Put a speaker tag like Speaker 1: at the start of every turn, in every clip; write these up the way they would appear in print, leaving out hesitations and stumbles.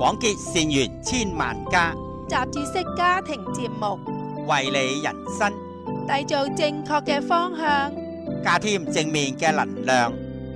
Speaker 1: 廣結善緣千萬家，
Speaker 2: 雜誌式家庭節目，
Speaker 1: 為你人生
Speaker 2: 締造正確嘅方向，
Speaker 1: 加添正面嘅能量。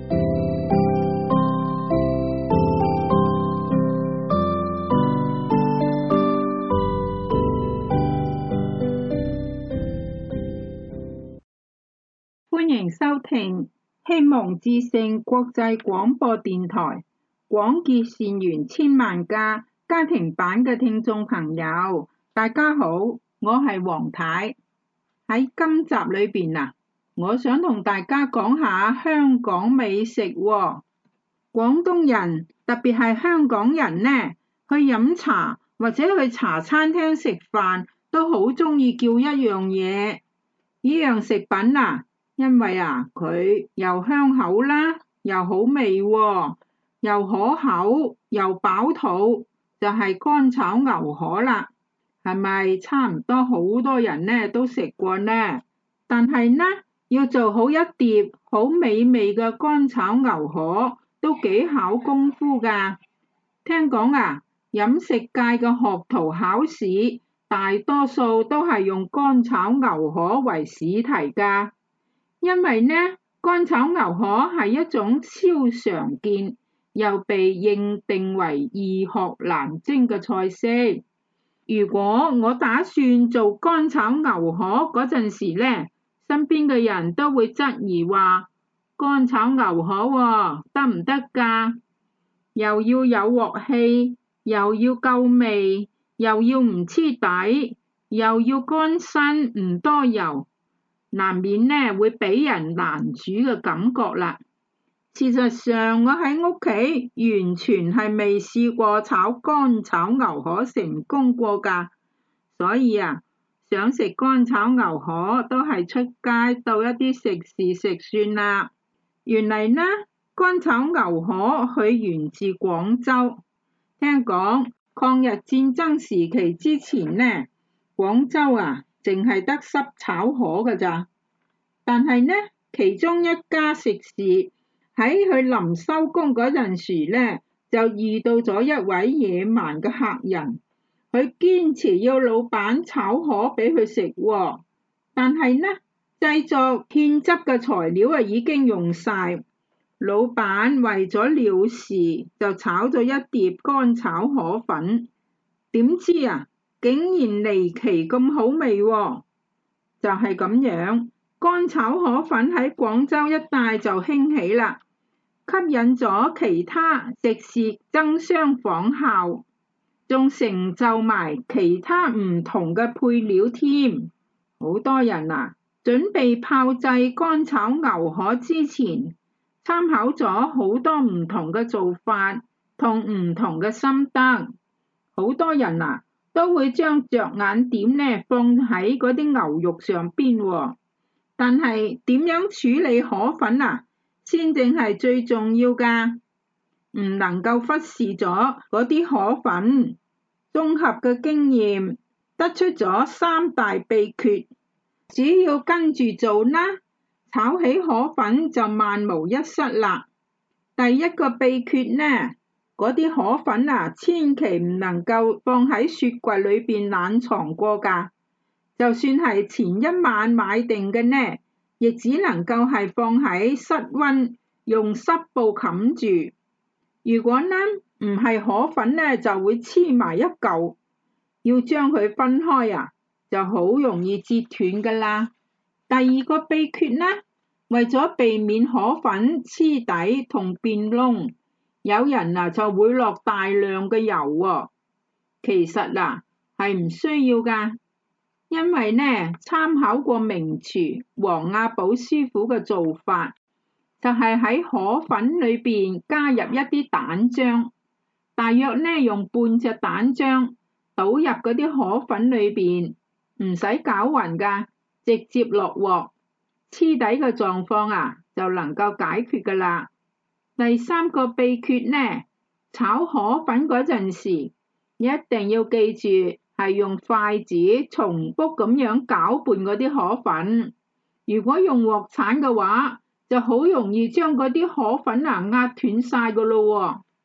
Speaker 3: 歡迎收聽希望之聲國際廣播電台廣結善緣千萬家家庭版嘅聽眾朋友，大家好，我係黃太。喺今集裏邊我想同大家講下香港美食喎。廣東人特別係香港人呢，去飲茶或者去茶餐廳食飯都好鍾意叫一樣嘢，呢樣食品因為佢又香口啦，又好味喎，又可口又飽肚，就係乾炒牛河啦。係咪差唔多好多人呢都食過呢？但係呢，要做好一碟好美味嘅乾炒牛河都幾考功夫㗎。聽講飲食界嘅學徒考試大多數都係用乾炒牛河為試題㗎。因為呢，乾炒牛河係一種超常見又被認定為易學難精嘅菜式。如果我打算做乾炒牛河嗰陣時呢，身邊嘅人都會質疑話：乾炒牛河得唔得㗎？又要有鑊氣，又要夠味，又要唔黐底，又要乾身唔多油。難免呢會俾人難煮嘅感覺啦。事實上，我喺屋企完全係未試過炒乾炒牛河成功過㗎，所以想食乾炒牛河都係出街到一啲食肆食算啦。原嚟呢，乾炒牛河佢源自廣州。聽講抗日戰爭時期之前呢，廣州淨係得濕炒河㗎咋。但係呢，其中一家食肆喺佢臨收工嗰陣時呢，就遇到咗一位野蠻嘅客人，佢堅持要老闆炒河俾佢食喎。但係呢，製作芡汁嘅材料已經用晒，老闆為咗了事就炒咗一碟乾炒河粉，點知竟然離奇咁好味喎。就係咁樣，乾炒河粉喺廣州一帶就興起啦，吸引咗其他食肆爭相仿效，仲成就埋其他唔同嘅配料添。好多人準備炮製乾炒牛河之前，參考咗好多唔同嘅做法同唔同嘅心得。好多人都會將着眼點呢放喺嗰啲牛肉上邊喎。但係點樣處理河粉先正係最重要㗎，唔能夠忽視咗嗰啲河粉。綜合嘅經驗得出咗3大秘訣，只要跟住做啦，炒起河粉就萬無一失啦。第一個秘訣呢，嗰啲河粉千祈唔能夠放喺雪櫃裏邊冷藏過㗎。就算係前一晚買定嘅呢，亦只能夠係放喺室溫，用濕布冚住。如果呢唔係河粉呢，就會黐埋一嚿，要將佢分開就好容易折斷㗎啦。第二個秘訣呢，為咗避免河粉黐底同變燶，有人就會落大量嘅油喎。其實係唔需要㗎。因為呢，參考過名廚黃亞寶師傅嘅做法，就係喺河粉裏邊加入一啲蛋漿，大約呢用半隻蛋漿倒入嗰啲河粉裏邊，唔使攪勻㗎，直接落鑊，黐底嘅狀況就能夠解決㗎啦。第三個秘訣呢，炒河粉嗰陣時，一定要記住，係用筷子重複咁樣攪拌嗰啲河粉。如果用鑊鏟嘅話，就好容易將嗰啲河粉壓斷晒㗎咯喎。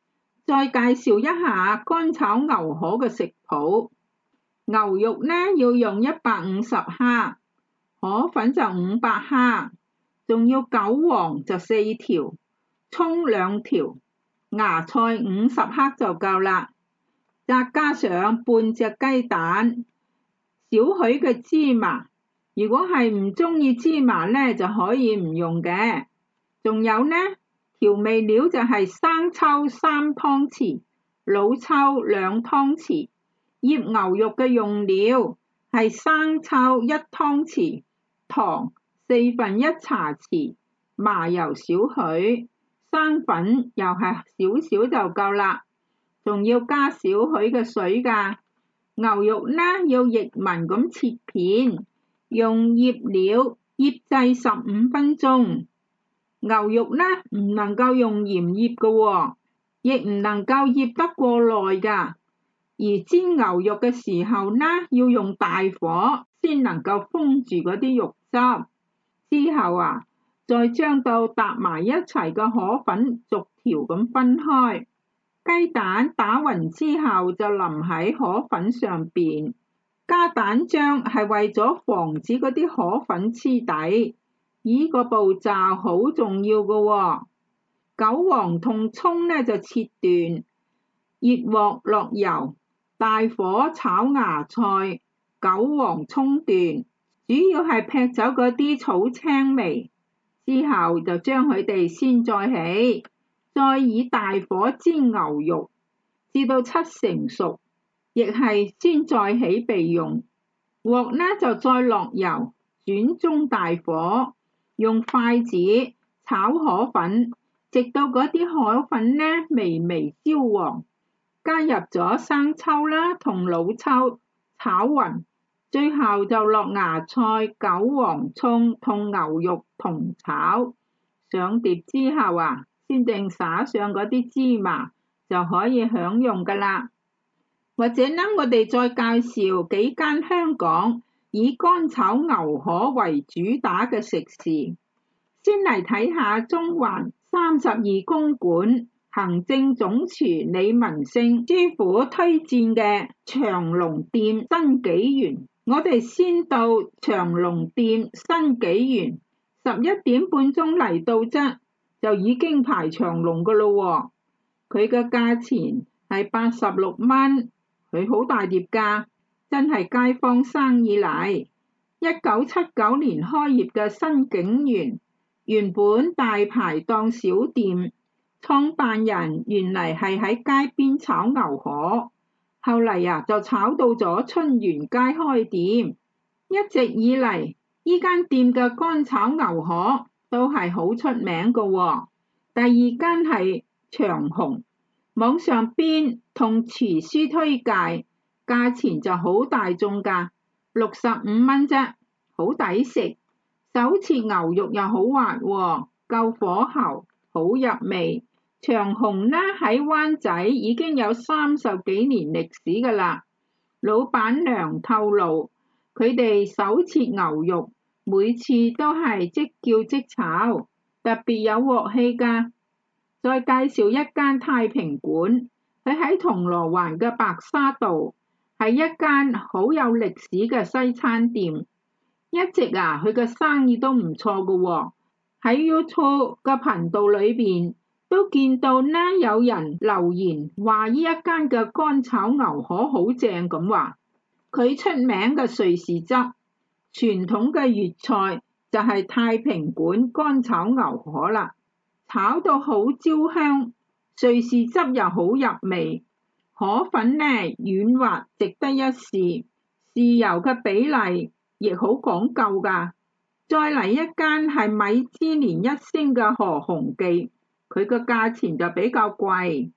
Speaker 3: 再介紹一下乾炒牛河嘅食譜。牛肉呢要用150克，河粉就500克，仲要韭黃就4條，蔥2條，芽菜50克就夠啦。再加上半隻雞蛋，少許嘅芝麻。如果係唔中意芝麻呢，就可以唔用嘅。仲有呢，調味料就係生抽3湯匙，老抽2湯匙。醃牛肉嘅用料係生抽1湯匙，糖1/4茶匙，麻油少許，生粉又係少少就夠啦。仲要加少許嘅水㗎。牛肉呢要液紋咁切片，用醃料醃製15分鐘。牛肉呢唔能夠用鹽醃㗎喎，亦唔能夠醃得過耐㗎。而煎牛肉嘅時候呢，要用大火先能夠封住嗰啲肉汁。之後再將到搭埋一齊嘅河粉逐條咁分開。雞蛋打勻之後就淋喺河粉上邊。加蛋漿係為咗防止嗰啲河粉黐底，呢個步驟好重要㗎喎。韭黃同蔥呢就切段，熱鑊落油，大火炒芽菜、韭黃蔥段，主要係劈走嗰啲草青味。之後就將佢哋先再起，再以大火煎牛肉，至到7成熟，亦係先再起備用。鑊呢就再落油，轉中大火，用筷子炒河粉，直到嗰啲河粉呢微微焦黃，加入咗生抽啦同老抽炒勻，最後就落芽菜、韭黃蔥同牛肉同炒。上碟之後先正灑上嗰啲芝麻，就可以享用㗎啦。或者呢，我哋再介紹幾間香港以乾炒牛河為主打嘅食肆。先嚟睇下中環32公館行政總廚李文勝師傅推薦嘅長隆店新紀元。我哋先到長隆店新紀元，11點半鐘嚟到啫，就已經排長龍㗎咯喎。佢嘅價錢係86蚊，佢好大碟㗎，真係街坊生意嚟。1979年開業嘅新紀元，原本大排檔小店，創辦人原嚟係喺街邊炒牛河，後嚟就炒到咗春園街開店。一直以嚟，呢間店嘅乾炒牛河都係好出名㗎喎。第二間係長虹，網上邊同廚師推介，價錢就好大眾㗎，65蚊啫，好抵食。手切牛肉又好滑喎，夠火候，好入味。長虹呢喺灣仔已經有30幾年歷史㗎啦。老闆娘透露，佢哋手切牛肉每次都係即叫即炒，特別有鑊氣㗎。再介紹一間太平館，佢喺銅鑼灣嘅白沙道，係一間好有歷史嘅西餐店。一直佢嘅生意都唔錯㗎喎。喺 YouTube 嘅頻道裏邊都見到呢有人留言話呢一間嘅乾炒牛河好正咁話。佢出名嘅瑞士汁，傳統嘅粵菜就係太平館乾炒牛河啦，炒到好焦香，瑞士汁又好入味，河粉呢軟滑值得一試，豉油嘅比例亦好講究㗎。再嚟一間係米芝蓮1星嘅何鴻記，佢個價錢就比較貴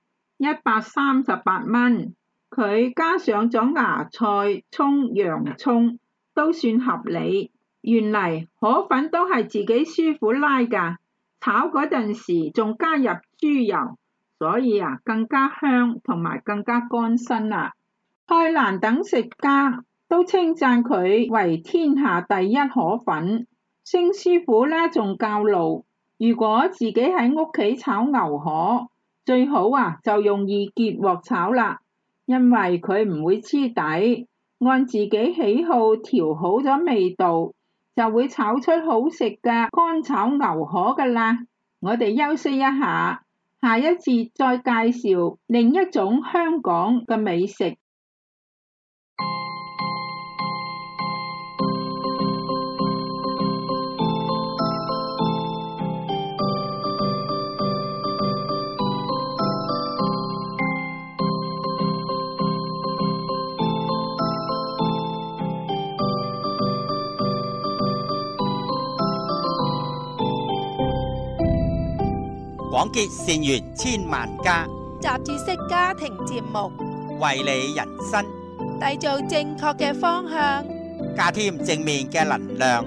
Speaker 3: ，138蚊。佢加上咗芽菜、葱、洋葱都算合理。原嚟河粉都係自己師傅拉㗎，炒嗰陣時仲加入豬油，所以更加香同埋更加乾身啦。蔡瀾等食家都稱讚佢為天下第一河粉。星師傅呢仲教路，如果自己喺屋企炒牛河， 最好就用二結鑊炒啦，因為佢唔會黐底，按自己喜好調好咗味道，就會炒出好食嘅乾炒牛河㗎啦。我哋休息一下，下一節再介紹另一種香港嘅美食。
Speaker 1: 廣結善緣千萬家，
Speaker 2: 雜誌式家庭節目，
Speaker 1: 為你人生
Speaker 2: 締造正確嘅方向，
Speaker 1: 加添正面嘅能量。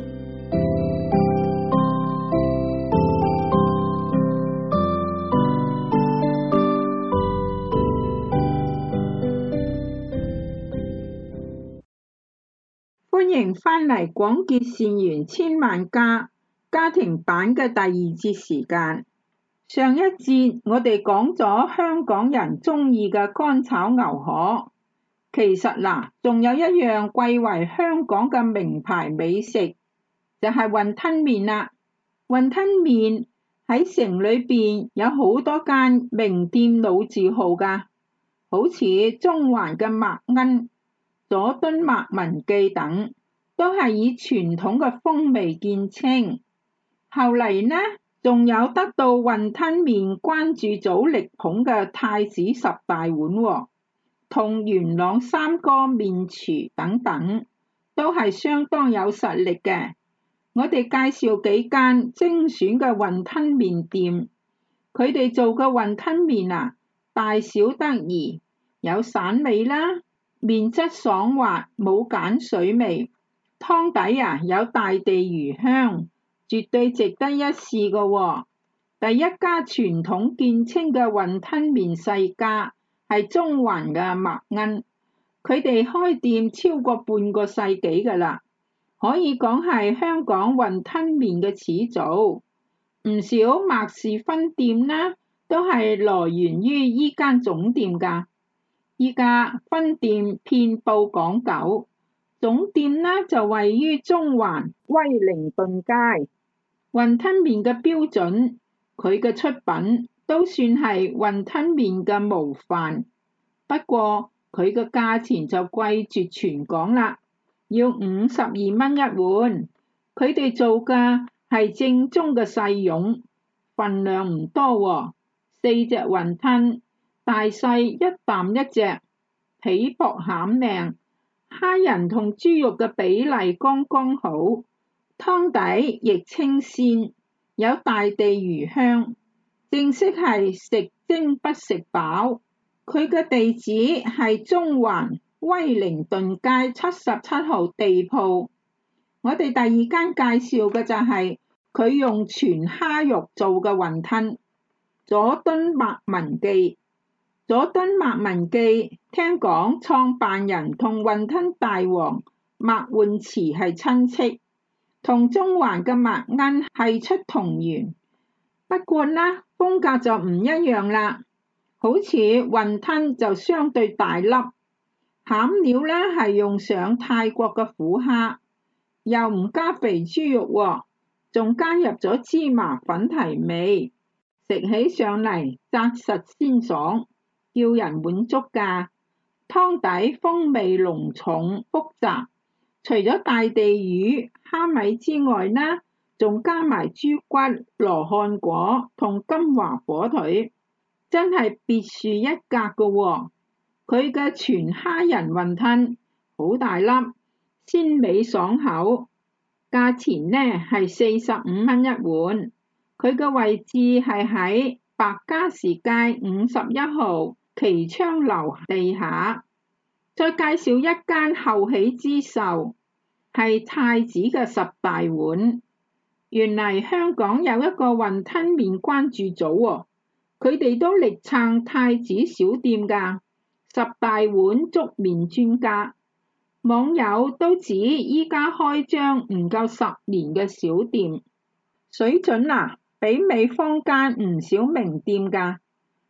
Speaker 3: 歡迎返嚟廣結善緣千萬家家庭版嘅第二節時間。上一節我哋講咗香港人鍾意嘅乾炒牛河，其實仲有一樣貴為香港嘅名牌美食，就係雲吞麵啦。雲吞麵喺城裏邊有好多間名店老字號㗎，好似中環嘅麥奀、佐敦麥文記等，都係以傳統嘅風味見稱。後嚟呢，仲有得到雲吞麵關注組力捧嘅太子十大碗，同元朗三哥麵廚等等，都係相當有實力嘅。我哋介紹幾間精選嘅雲吞麵店，佢哋做嘅雲吞麵大小得宜，有散味啦，麵質爽滑，冇鹼水味，湯底有大地魚香，絕對值得一試嘅。第一家傳統見稱嘅雲吞麵世家係中環嘅麥奀，佢哋開店超過半個世紀㗎啦，可以講係香港雲吞麵嘅始祖。唔少麥氏分店呢，都係來源於依間總店㗎。依家分店遍佈港九，總店呢就位於中環威靈頓街。雲吞麵嘅標準，佢嘅出品都算係雲吞麵嘅模範，不過佢嘅價錢就貴絕全港啦，要52蚊一碗。佢哋做嘅係正宗嘅細蓉，份量唔多，4隻雲吞，大細一啖一隻，皮薄餡靚，蝦仁同豬肉嘅比例剛剛好，湯底亦清鮮，有大地魚香，正式係食精不食飽。佢嘅地址係中環威靈頓街77號地鋪。我哋第二間介紹嘅就係佢用全蝦肉做嘅雲吞，佐敦麥文記。佐敦麥文記聽講創辦人同雲吞大王麥煥池係親戚，同中環嘅麥奀係出同源，不過呢風格就唔一樣啦。好似雲吞就相對大粒，餡料呢係用上泰國嘅虎蝦，又唔加肥豬肉，仲加入咗芝麻粉提味，食起上嚟紮實鮮爽，叫人滿足㗎。湯底風味濃重複雜，除咗大地魚、蝦米之外呢，仲加埋豬骨、羅漢果同金華火腿，真係別樹一格㗎。佢嘅全蝦仁雲吞好大粒，鮮美爽口，價錢呢係45蚊一碗。佢嘅位置係喺白加士街51號旗昌樓地下。再介紹一間後起之秀，係太子嘅十大碗。原嚟香港有一個雲吞麵關注組，佢哋都力撐太子小店㗎，十大碗粥麵專家。網友都指依家開張唔夠10年嘅小店，水準媲美坊間唔少名店㗎。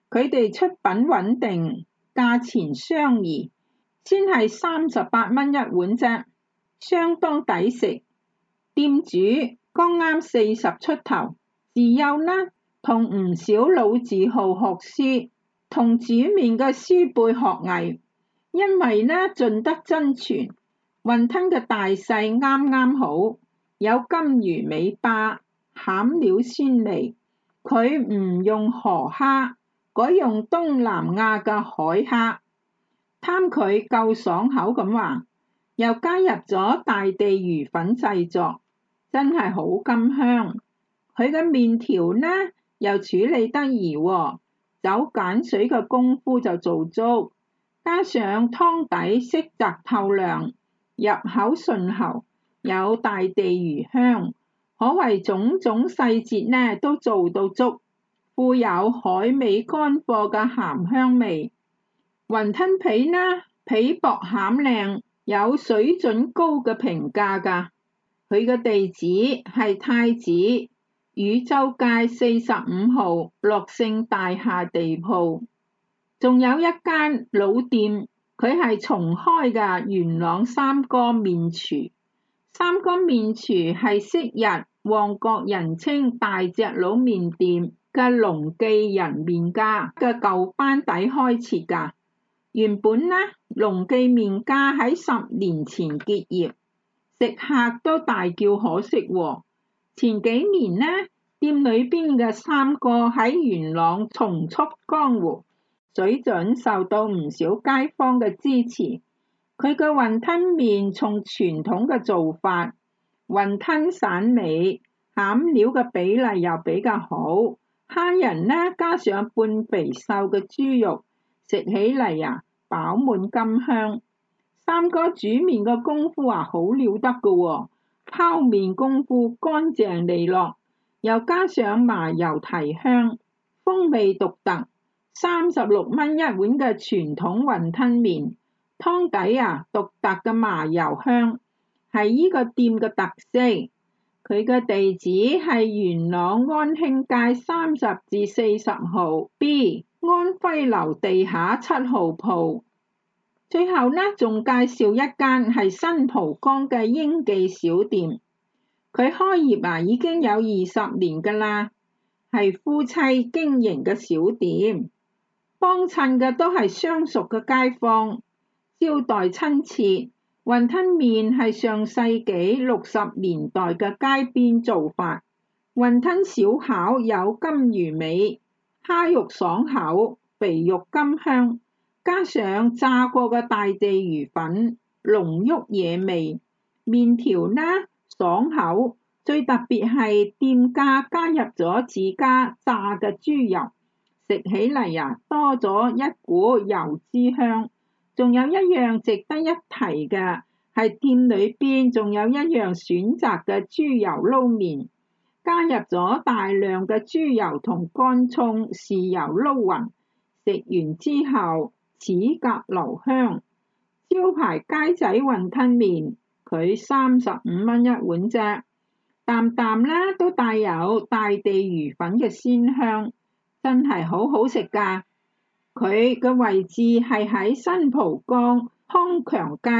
Speaker 3: 佢哋出品穩定，價錢相宜，先係38蚊一碗啫，相當抵食。店主剛啱40出頭，自幼呢同唔少老字號學師同煮麵嘅師輩學藝，因為呢盡得真傳，雲吞嘅大細啱啱好，有金魚尾巴，餡料鮮味。佢唔用河蝦，改用東南亞嘅海蝦，貪佢夠爽口咁話，又加入咗大地魚粉製作，真係好甘香。佢嘅麵條呢又處理得宜喎，走鹼水嘅功夫就做足，加上湯底色澤透亮，入口順喉，有大地魚香，可謂種種細節呢都做到足，富有海味乾貨嘅鹹香味。雲吞皮呢皮薄餡靚，有水準高嘅評價㗎。佢嘅地址係太子汝州街45號樂盛大廈地鋪。仲有一間老店，佢係重開嘅元朗三哥麵廚。三哥麵廚係昔日旺角人稱大隻佬麵店嘅龍記人麵家嘅舊班底開設㗎。原本呢，龍記麵家喺10年前結業，食客都大叫可惜喎。前幾年呢，店裏邊嘅三哥喺元朗重出江湖，水準受到唔少街坊嘅支持。佢嘅雲吞麵從傳統嘅做法，雲吞散味，餡料嘅比例又比較好，蝦仁呢加上半肥瘦嘅豬肉，食起嚟啊飽滿甘香。三哥煮麵嘅功夫啊好了得㗎喎，拋麵功夫乾淨利落，又加上麻油提香，風味獨特。36蚊一碗嘅傳統雲吞麵，湯底啊獨特嘅麻油香，係呢個店嘅特色。佢嘅地址係元朗安興街30至40號 B 安徽樓地下7號鋪。最後呢，仲介紹一間係新蒲崗嘅英記小店，佢開業啊已經有20年㗎啦，係夫妻經營嘅小店，幫襯嘅都係相熟嘅街坊，招待親切。雲吞麵係上世紀60年代嘅街邊做法，雲吞小巧有金魚尾，蝦肉爽口，肥肉甘香，加上炸過嘅大地魚粉，濃郁惹味。麵條呢爽口，最特別係店家加入咗自家炸嘅豬油，食起嚟啊多咗一股油脂香。仲有一樣值得一提嘅係店裏邊仲有一樣選擇嘅豬油撈麵，加入咗大量嘅豬油同乾葱、豉油撈勻，食完之後齒頰留香。招牌街仔雲吞麵，佢35蚊一碗啫，啖啖呢都帶有大地魚粉嘅鮮香，真係好好食㗎。佢嘅位置係喺新蒲崗康強街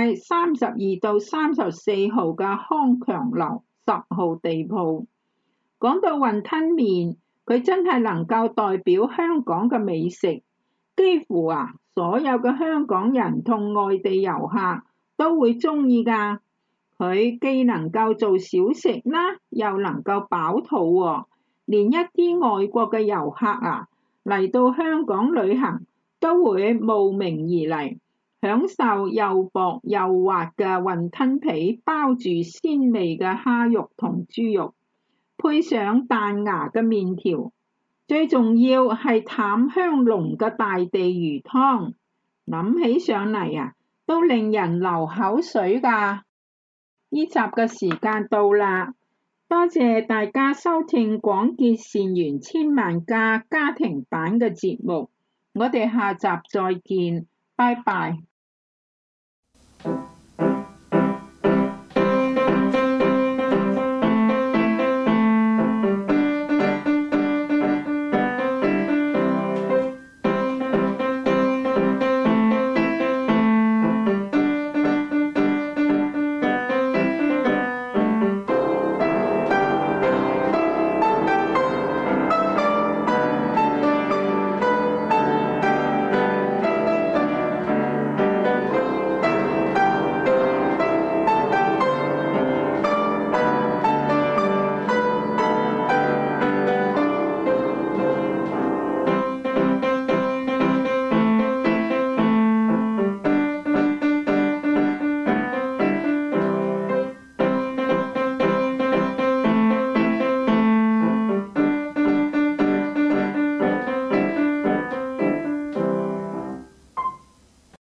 Speaker 3: 32到34號嘅康強樓10號地鋪。講到雲吞麵，佢真係能夠代表香港嘅美食，幾乎啊所有嘅香港人同外地遊客都會鍾意㗎。佢既能夠做小食啦，又能夠飽肚喎，連一啲外國嘅遊客啊嚟到香港旅行都會慕名而嚟，享受又薄又滑嘅雲吞皮包住鮮味嘅蝦肉同豬肉，配上彈牙嘅麵條，最重要係淡香濃嘅大地魚湯，諗起上嚟啊都令人流口水㗎。呢集嘅時間到啦，多謝大家收聽廣結善緣千萬家家庭版嘅節目，我哋下集再見，拜拜。